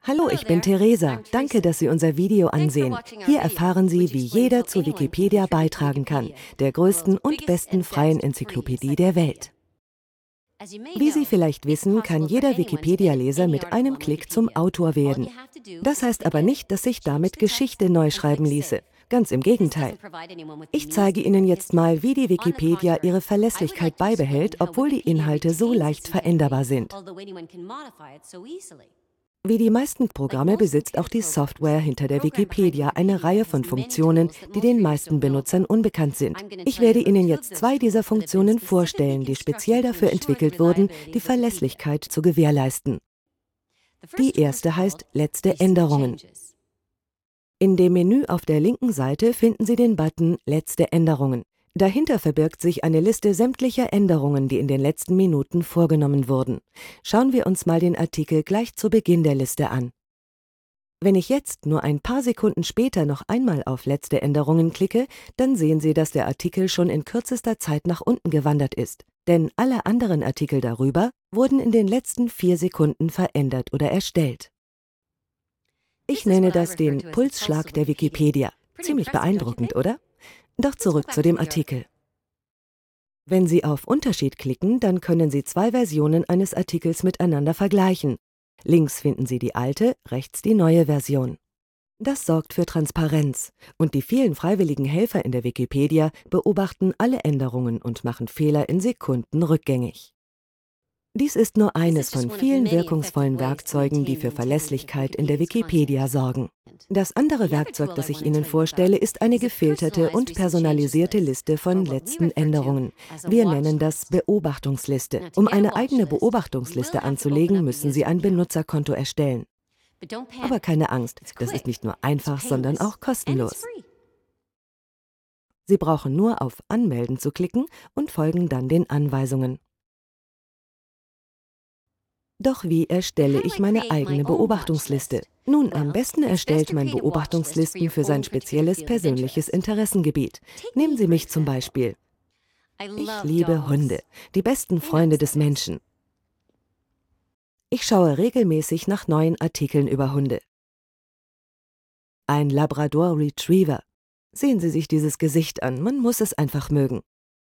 Hallo, ich bin Theresa. Danke, dass Sie unser Video ansehen. Hier erfahren Sie, wie jeder zu Wikipedia beitragen kann, der größten und besten freien Enzyklopädie der Welt. Wie Sie vielleicht wissen, kann jeder Wikipedia-Leser mit einem Klick zum Autor werden. Das heißt aber nicht, dass sich damit Geschichte neu schreiben ließe. Ganz im Gegenteil. Ich zeige Ihnen jetzt mal, wie die Wikipedia ihre Verlässlichkeit beibehält, obwohl die Inhalte so leicht veränderbar sind. Wie die meisten Programme besitzt auch die Software hinter der Wikipedia eine Reihe von Funktionen, die den meisten Benutzern unbekannt sind. Ich werde Ihnen jetzt zwei dieser Funktionen vorstellen, die speziell dafür entwickelt wurden, die Verlässlichkeit zu gewährleisten. Die erste heißt Letzte Änderungen. In dem Menü auf der linken Seite finden Sie den Button Letzte Änderungen. Dahinter verbirgt sich eine Liste sämtlicher Änderungen, die in den letzten Minuten vorgenommen wurden. Schauen wir uns mal den Artikel gleich zu Beginn der Liste an. Wenn ich jetzt nur ein paar Sekunden später noch einmal auf Letzte Änderungen klicke, dann sehen Sie, dass der Artikel schon in kürzester Zeit nach unten gewandert ist. Denn alle anderen Artikel darüber wurden in den letzten 4 Sekunden verändert oder erstellt. Ich nenne das den Pulsschlag der Wikipedia. Ziemlich beeindruckend, oder? Doch zurück zu dem Artikel. Wenn Sie auf Unterschied klicken, dann können Sie 2 Versionen eines Artikels miteinander vergleichen. Links finden Sie die alte, rechts die neue Version. Das sorgt für Transparenz und die vielen freiwilligen Helfer in der Wikipedia beobachten alle Änderungen und machen Fehler in Sekunden rückgängig. Dies ist nur eines von vielen wirkungsvollen Werkzeugen, die für Verlässlichkeit in der Wikipedia sorgen. Das andere Werkzeug, das ich Ihnen vorstelle, ist eine gefilterte und personalisierte Liste von letzten Änderungen. Wir nennen das Beobachtungsliste. Um eine eigene Beobachtungsliste anzulegen, müssen Sie ein Benutzerkonto erstellen. Aber keine Angst, das ist nicht nur einfach, sondern auch kostenlos. Sie brauchen nur auf Anmelden zu klicken und folgen dann den Anweisungen. Doch wie erstelle ich meine eigene Beobachtungsliste? Nun, am besten erstellt man Beobachtungslisten für sein spezielles persönliches Interessengebiet. Nehmen Sie mich zum Beispiel. Ich liebe Hunde, die besten Freunde des Menschen. Ich schaue regelmäßig nach neuen Artikeln über Hunde. Ein Labrador Retriever. Sehen Sie sich dieses Gesicht an, man muss es einfach mögen.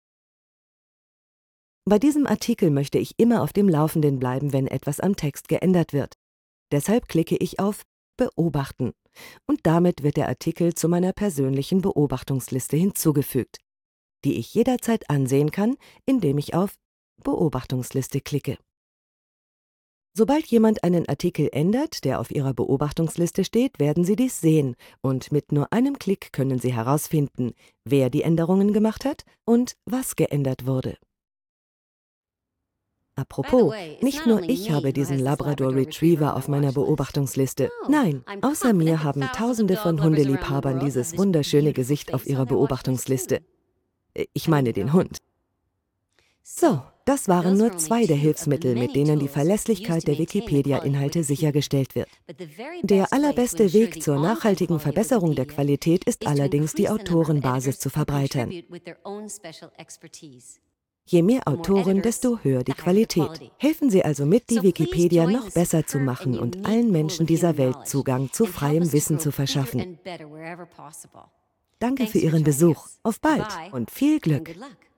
Bei diesem Artikel möchte ich immer auf dem Laufenden bleiben, wenn etwas am Text geändert wird. Deshalb klicke ich auf Beobachten und damit wird der Artikel zu meiner persönlichen Beobachtungsliste hinzugefügt, die ich jederzeit ansehen kann, indem ich auf Beobachtungsliste klicke. Sobald jemand einen Artikel ändert, der auf Ihrer Beobachtungsliste steht, werden Sie dies sehen und mit nur einem Klick können Sie herausfinden, wer die Änderungen gemacht hat und was geändert wurde. Apropos, nicht nur ich habe diesen Labrador Retriever auf meiner Beobachtungsliste. Nein, außer mir haben Tausende von Hundeliebhabern dieses wunderschöne Gesicht auf ihrer Beobachtungsliste. Ich meine den Hund. So, das waren nur 2 der Hilfsmittel, mit denen die Verlässlichkeit der Wikipedia-Inhalte sichergestellt wird. Der allerbeste Weg zur nachhaltigen Verbesserung der Qualität ist allerdings, die Autorenbasis zu verbreitern. Je mehr Autoren, desto höher die Qualität. Helfen Sie also mit, die Wikipedia noch besser zu machen und allen Menschen dieser Welt Zugang zu freiem Wissen zu verschaffen. Danke für Ihren Besuch. Auf bald und viel Glück!